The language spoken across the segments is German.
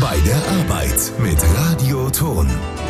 Bei der Arbeit mit Radio Ton.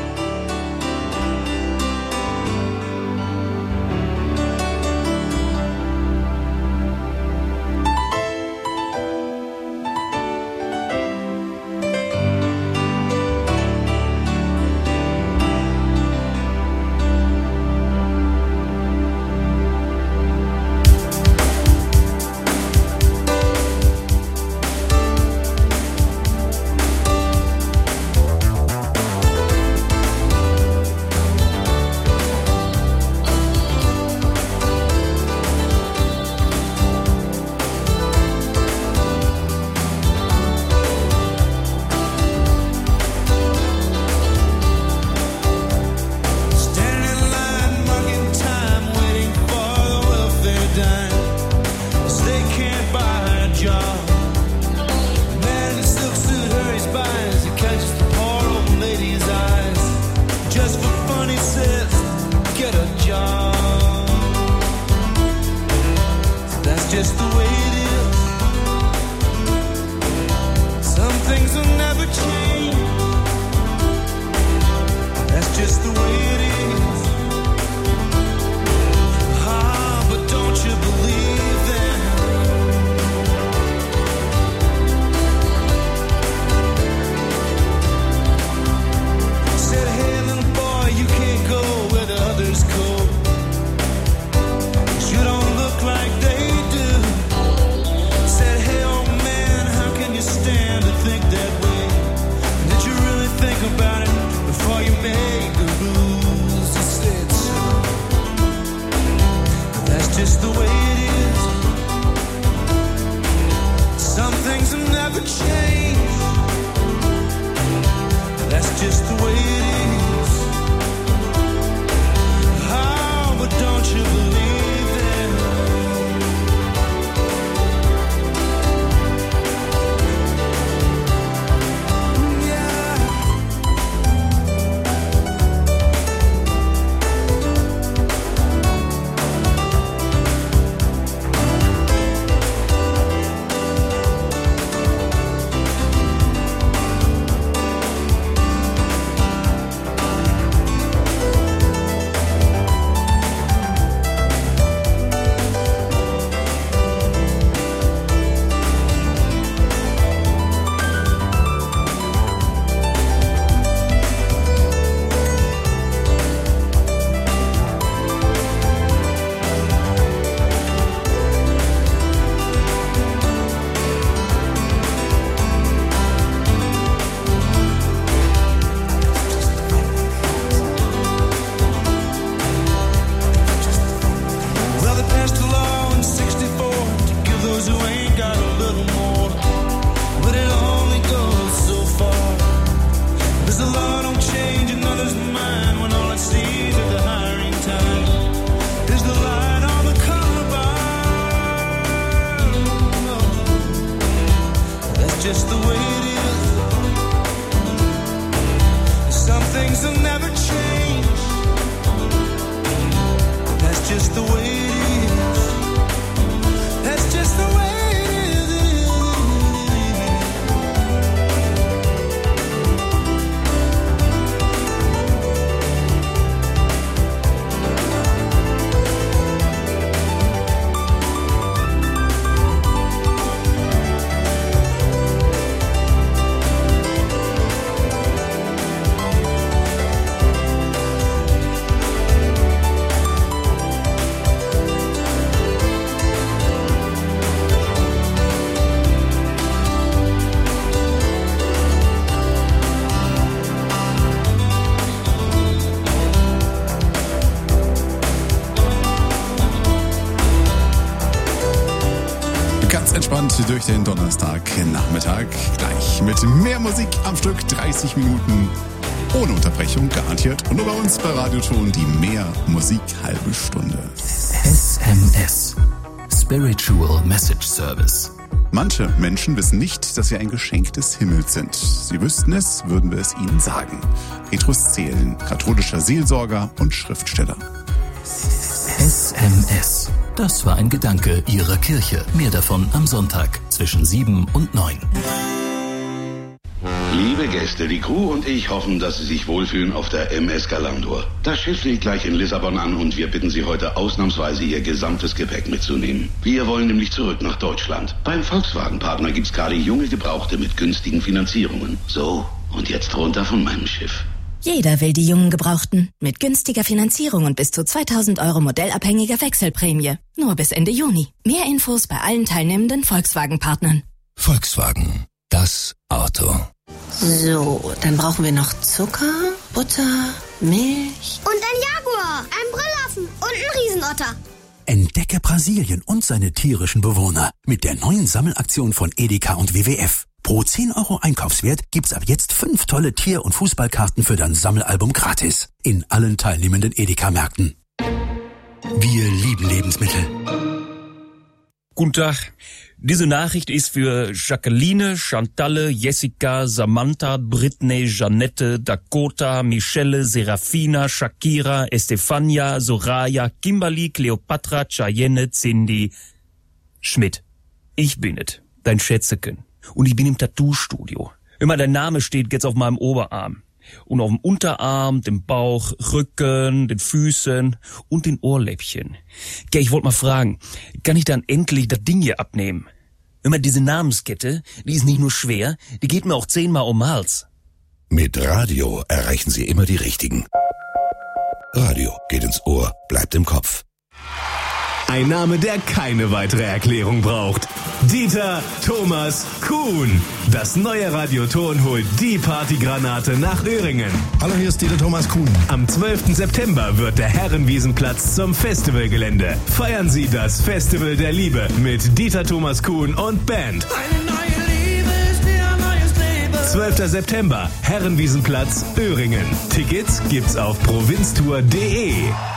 Durch den Donnerstagnachmittag gleich mit mehr Musik am Stück, 30 Minuten ohne Unterbrechung garantiert. Und nur bei uns bei Radio Ton die mehr Musik halbe Stunde. SMS Spiritual Message Service. Manche Menschen wissen nicht, dass sie ein Geschenk des Himmels sind. Sie wüssten es, würden wir es ihnen sagen. Petrus Zehlen, katholischer Seelsorger und Schriftsteller. SMS. Das war ein Gedanke Ihrer Kirche. Mehr davon am Sonntag zwischen 7 und 9. Liebe Gäste, die Crew und ich hoffen, dass Sie sich wohlfühlen auf der MS Galantor. Das Schiff legt gleich in Lissabon an und wir bitten Sie heute ausnahmsweise Ihr gesamtes Gepäck mitzunehmen. Wir wollen nämlich zurück nach Deutschland. Beim Volkswagen-Partner gibt's gerade junge Gebrauchte mit günstigen Finanzierungen. So, und jetzt runter von meinem Schiff. Jeder will die jungen Gebrauchten. Mit günstiger Finanzierung und bis zu 2.000 € modellabhängiger Wechselprämie. Nur bis Ende Juni. Mehr Infos bei allen teilnehmenden Volkswagen-Partnern. Volkswagen. Das Auto. So, dann brauchen wir noch Zucker, Butter, Milch. Und ein Jaguar, ein Brüllaffen und ein Riesenotter. Entdecke Brasilien und seine tierischen Bewohner mit der neuen Sammelaktion von Edeka und WWF. Pro 10 € Einkaufswert gibt's ab jetzt 5 tolle Tier- und Fußballkarten für dein Sammelalbum gratis. In allen teilnehmenden Edeka-Märkten. Wir lieben Lebensmittel. Guten Tag. Diese Nachricht ist für Jacqueline, Chantalle, Jessica, Samantha, Britney, Janette, Dakota, Michelle, Serafina, Shakira, Estefania, Soraya, Kimberly, Cleopatra, Cheyenne, Cindy, Schmidt. Ich bin es, dein Schätzeken. Und ich bin im Tattoo-Studio. Immer dein Name steht jetzt auf meinem Oberarm. Und auf dem Unterarm, dem Bauch, Rücken, den Füßen und den Ohrläppchen. Gell, ich wollte mal fragen, kann ich dann endlich das Ding hier abnehmen? Immer diese Namenskette, die ist nicht nur schwer, die geht mir auch 10-mal um den Hals. Mit Radio erreichen Sie immer die Richtigen. Radio geht ins Ohr, bleibt im Kopf. Ein Name, der keine weitere Erklärung braucht. Dieter Thomas Kuhn. Das neue Radioton holt die Partygranate nach Öhringen. Hallo, hier ist Dieter Thomas Kuhn. Am 12. September wird der Herrenwiesenplatz zum Festivalgelände. Feiern Sie das Festival der Liebe mit Dieter Thomas Kuhn und Band. Eine neue Liebe ist wie ein neues Leben. 12. September, Herrenwiesenplatz, Öhringen. Tickets gibt's auf provinztour.de.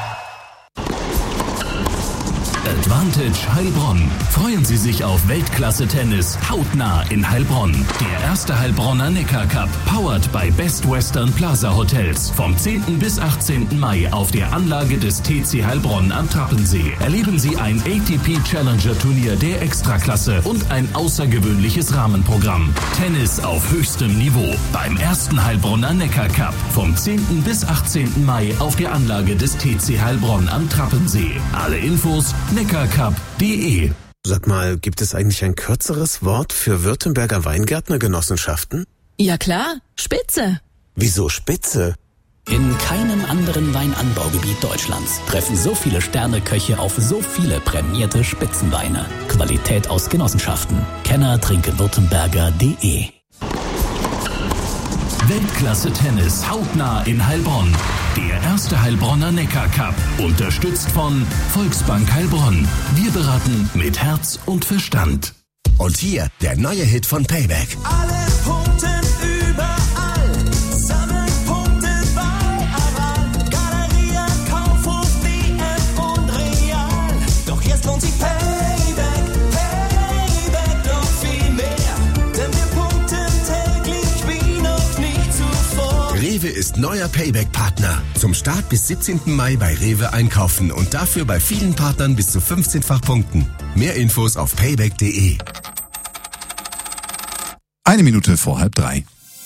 Advantage Heilbronn. Freuen Sie sich auf Weltklasse-Tennis hautnah in Heilbronn. Der erste Heilbronner Neckar Cup, powered by Best Western Plaza Hotels. Vom 10. bis 18. Mai auf der Anlage des TC Heilbronn am Trappensee. Erleben Sie ein ATP Challenger Turnier der Extraklasse und ein außergewöhnliches Rahmenprogramm. Tennis auf höchstem Niveau beim ersten Heilbronner Neckar Cup. Vom 10. bis 18. Mai auf der Anlage des TC Heilbronn am Trappensee. Alle Infos neckarcup.de. Sag mal, gibt es eigentlich ein kürzeres Wort für Württemberger Weingärtnergenossenschaften? Ja klar, Spitze. Wieso Spitze? In keinem anderen Weinanbaugebiet Deutschlands treffen so viele Sterneköche auf so viele prämierte Spitzenweine. Qualität aus Genossenschaften. Kenner trinken Württemberger.de. Weltklasse-Tennis hautnah in Heilbronn. Der erste Heilbronner Neckar Cup. Unterstützt von Volksbank Heilbronn. Wir beraten mit Herz und Verstand. Und hier der neue Hit von Payback. Alle Punkte überall. Sammeln Punkte bei Aral. Galeria, Kaufhof, DM und Real. Doch jetzt lohnt sich Payback. Payback noch viel mehr. Denn wir punkten täglich wie noch nie zuvor. Rewe ist neuer Payback-Partner. Zum Start bis 17. Mai bei Rewe einkaufen und dafür bei vielen Partnern bis zu 15-fach punkten. Mehr Infos auf payback.de. 1 Minute vor 2:30.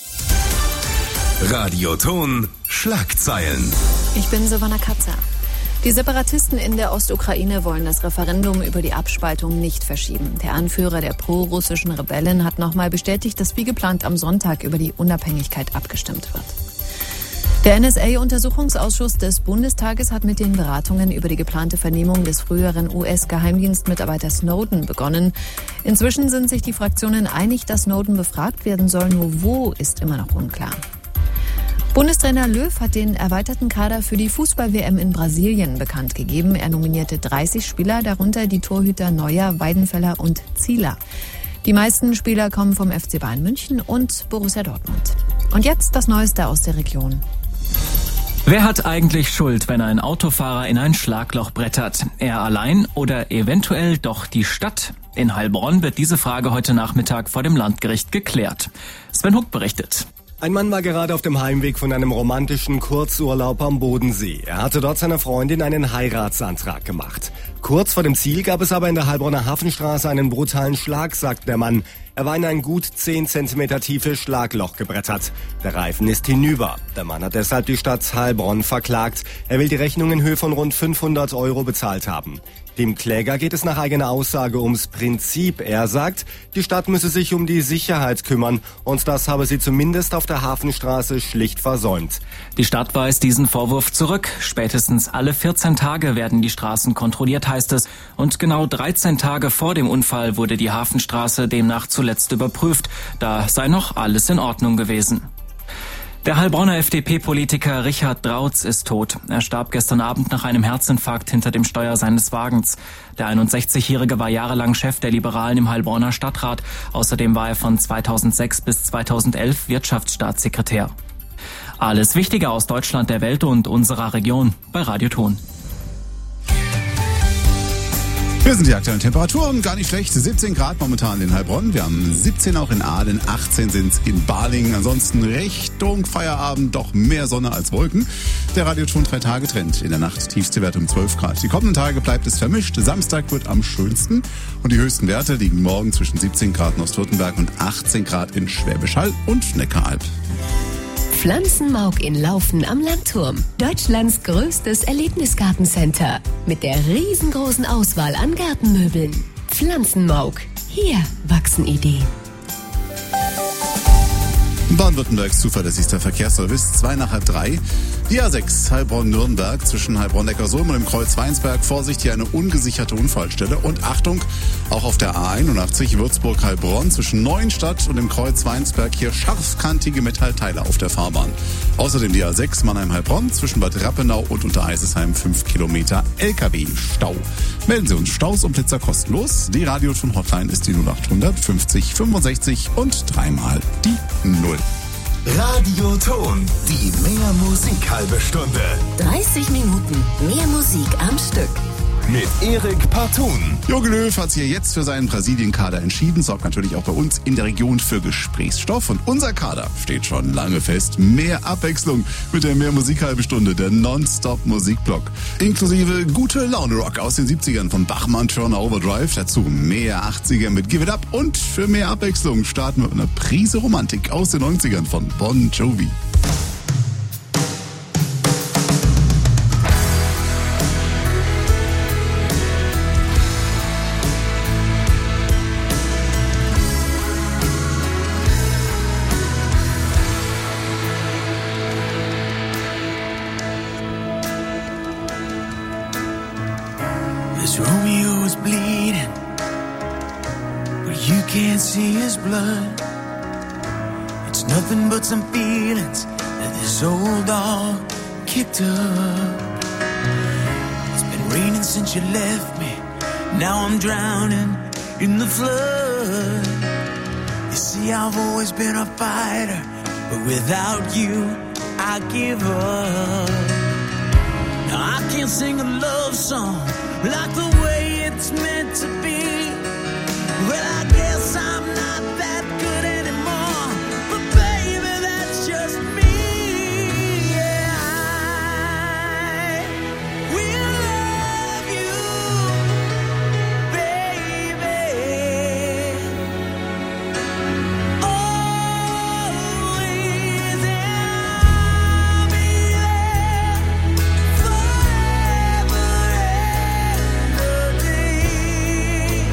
Radioton Schlagzeilen. Ich bin Silvana Katzer. Die Separatisten in der Ostukraine wollen das Referendum über die Abspaltung nicht verschieben. Der Anführer der pro-russischen Rebellen hat nochmal bestätigt, dass wie geplant am Sonntag über die Unabhängigkeit abgestimmt wird. Der NSA-Untersuchungsausschuss des Bundestages hat mit den Beratungen über die geplante Vernehmung des früheren US-Geheimdienstmitarbeiters Snowden begonnen. Inzwischen sind sich die Fraktionen einig, dass Snowden befragt werden soll, nur wo ist immer noch unklar. Bundestrainer Löw hat den erweiterten Kader für die Fußball-WM in Brasilien bekannt gegeben. Er nominierte 30 Spieler, darunter die Torhüter Neuer, Weidenfeller und Zieler. Die meisten Spieler kommen vom FC Bayern München und Borussia Dortmund. Und jetzt das Neueste aus der Region. Wer hat eigentlich Schuld, wenn ein Autofahrer in ein Schlagloch brettert? Er allein oder eventuell doch die Stadt? In Heilbronn wird diese Frage heute Nachmittag vor dem Landgericht geklärt. Sven Huck berichtet. Ein Mann war gerade auf dem Heimweg von einem romantischen Kurzurlaub am Bodensee. Er hatte dort seiner Freundin einen Heiratsantrag gemacht. Kurz vor dem Ziel gab es aber in der Heilbronner Hafenstraße einen brutalen Schlag, sagt der Mann. Er war in ein gut 10 cm tiefes Schlagloch gebrettert. Der Reifen ist hinüber. Der Mann hat deshalb die Stadt Heilbronn verklagt. Er will die Rechnung in Höhe von rund 500 € bezahlt haben. Dem Kläger geht es nach eigener Aussage ums Prinzip. Er sagt, die Stadt müsse sich um die Sicherheit kümmern und das habe sie zumindest auf der Hafenstraße schlicht versäumt. Die Stadt weist diesen Vorwurf zurück. Spätestens alle 14 Tage werden die Straßen kontrolliert, heißt es. Und genau 13 Tage vor dem Unfall wurde die Hafenstraße demnach zuletzt überprüft. Da sei noch alles in Ordnung gewesen. Der Heilbronner FDP-Politiker Richard Drautz ist tot. Er starb gestern Abend nach einem Herzinfarkt hinter dem Steuer seines Wagens. Der 61-Jährige war jahrelang Chef der Liberalen im Heilbronner Stadtrat. Außerdem war er von 2006 bis 2011 Wirtschaftsstaatssekretär. Alles Wichtige aus Deutschland, der Welt und unserer Region bei Radio Ton. Hier sind die aktuellen Temperaturen, gar nicht schlecht. 17 Grad momentan in Heilbronn, wir haben 17 auch in Aalen, 18 sind es in Balingen. Ansonsten Richtung Feierabend doch mehr Sonne als Wolken. Der Radioton 3-Tage-Trend. In der Nacht tiefste Werte um 12 Grad. Die kommenden Tage bleibt es vermischt. Samstag wird am schönsten und die höchsten Werte liegen morgen zwischen 17 Grad in Ostwürttemberg und 18 Grad in Schwäbisch Hall und Neckaralb. Pflanzenmauk in Laufen am Landturm. Deutschlands größtes Erlebnisgartencenter. Mit der riesengroßen Auswahl an Gartenmöbeln. Pflanzenmauk. Hier wachsen Ideen. Baden-Württembergs zuverlässigster Verkehrsservice, 2 nach halb 3. Die A6 Heilbronn-Nürnberg zwischen Heilbronn-Neckarsulm und dem Kreuz Weinsberg. Vorsicht, hier eine ungesicherte Unfallstelle. Und Achtung, auch auf der A81 Würzburg-Heilbronn zwischen Neuenstadt und dem Kreuz Weinsberg hier scharfkantige Metallteile auf der Fahrbahn. Außerdem die A6 Mannheim-Heilbronn zwischen Bad Rappenau und Untereisesheim 5 Kilometer LKW-Stau. Melden Sie uns Staus und Blitzer kostenlos. Die Radioton-Hotline ist die 0800 50 65 und 3-mal die 0. Radioton, die Mehr Musik halbe Stunde. 30 Minuten mehr Musik am Stück. Mit Erik Partun. Jogi Löw hat sich ja jetzt für seinen Brasilien-Kader entschieden, sorgt natürlich auch bei uns in der Region für Gesprächsstoff. Und unser Kader steht schon lange fest. Mehr Abwechslung mit der Mehr Musik halbe Stunde, der Non-Stop-Musikblock. Inklusive gute Laune-Rock aus den 70ern von Bachmann, Turner, Overdrive. Dazu mehr 80er mit Give It Up. Und für mehr Abwechslung starten wir mit einer Prise Romantik aus den 90ern von Bon Jovi. Romeo is bleeding, but you can't see his blood. It's nothing but some feelings that this old dog kicked up. It's been raining since you left me, now I'm drowning in the flood. You see, I've always been a fighter, but without you, I give up. Now I can't sing a love song like the way it's meant to be. Well, I guess I'm not that good anymore, but baby, that's just me. Yeah, I will love you, baby. Always, I'll be there forever.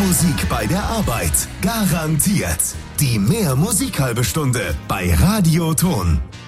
Musik bei der Arbeit. Garantiert. Die Mehr Musik halbe Stunde bei Radio Ton.